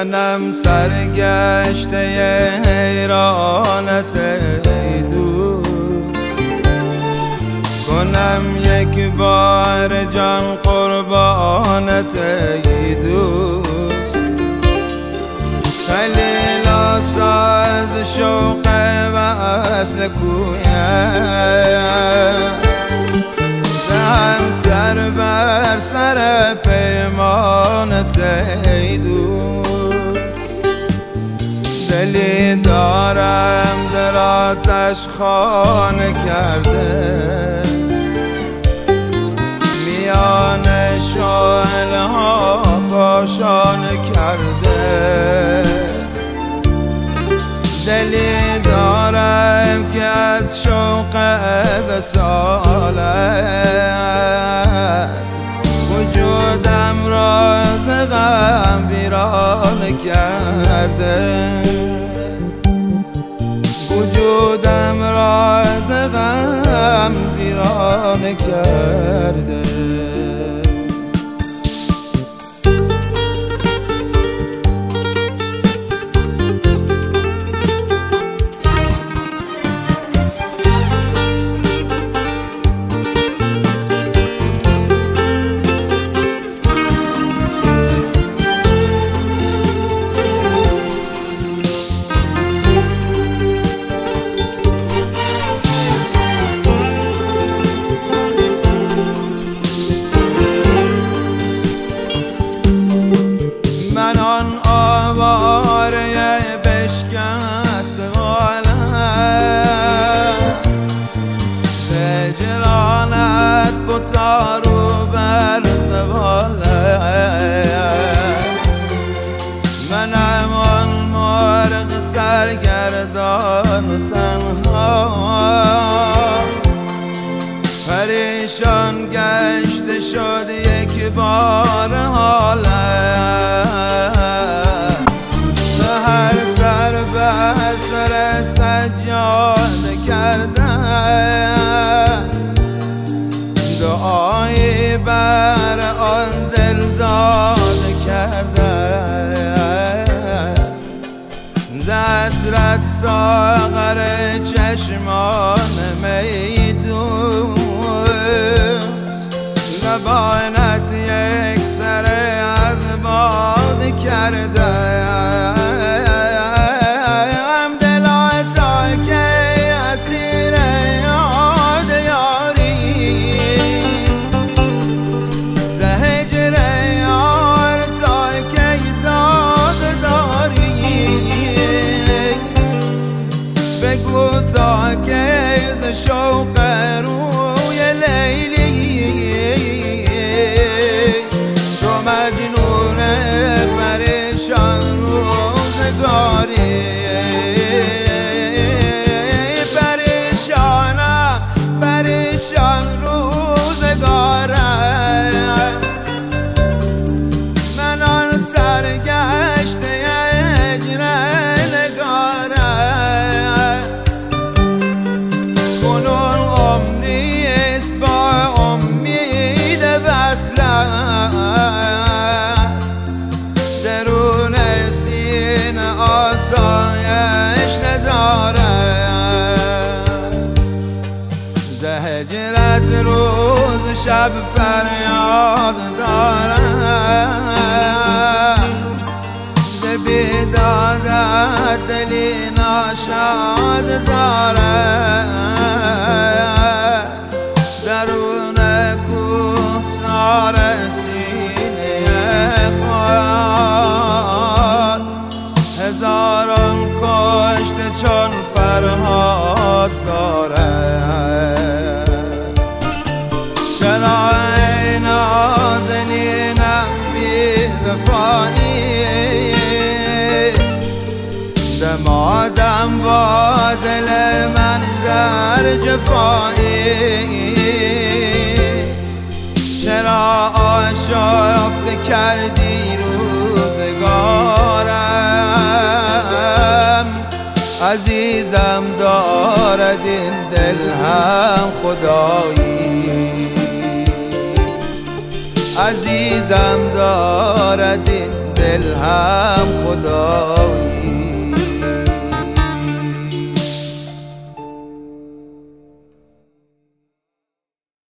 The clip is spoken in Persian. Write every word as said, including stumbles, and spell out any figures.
منم سرگشته حیرانت ای دوست، کنم یک بار جان قربانت ای دوست. خیلی ساز شوق وصل کویم، دهم سر بر سر پیمانت ای دوست. دلی دارم در آتش خانه کرده، میان شعله ها کاشانه کرده. دلی دارم که از شوق وصالت وجودم را ز غم ویرانه کرده، وجودم را ز غم ویرانه کرده. من آن آواره بشکست حالم، هجرانت بتا رو بر زوالم. منم آن مرغ سرگردان و تنها، پریشان گشته شد یک بار حالم. سحر سر بر سر سجاده کردم، دعایی بر آن دل داده کردم. ز حسرت ساغر چشمان می دوست، لبانت یک سر از باد کردم. دلا تا که اسیر یاد یاری، ز هجر یار تا که داد داری. بگو تا که ز شوق روی لیلی تو مجنون پریشان روزگاری. پریشانم پریشان روزگارم، من آن سرگشته هجر نگارم. کنون امنیست با امید وصلم، درون سینه آسایش ندارم. ز هجرت روز شب فریاد دارم، ز بیدادت دلی ناشاد دارم. درون کوهسار سینه خود هزاران کشته چون فرهاد دارد. چرا ای نازنینم بی وفایی، دمادم با دل من در جفایی. چرا آشفته کردی روزگارم، عزیزم دارد این دل هم خدایی. عزیزم دارد این دل دل هم خدایی.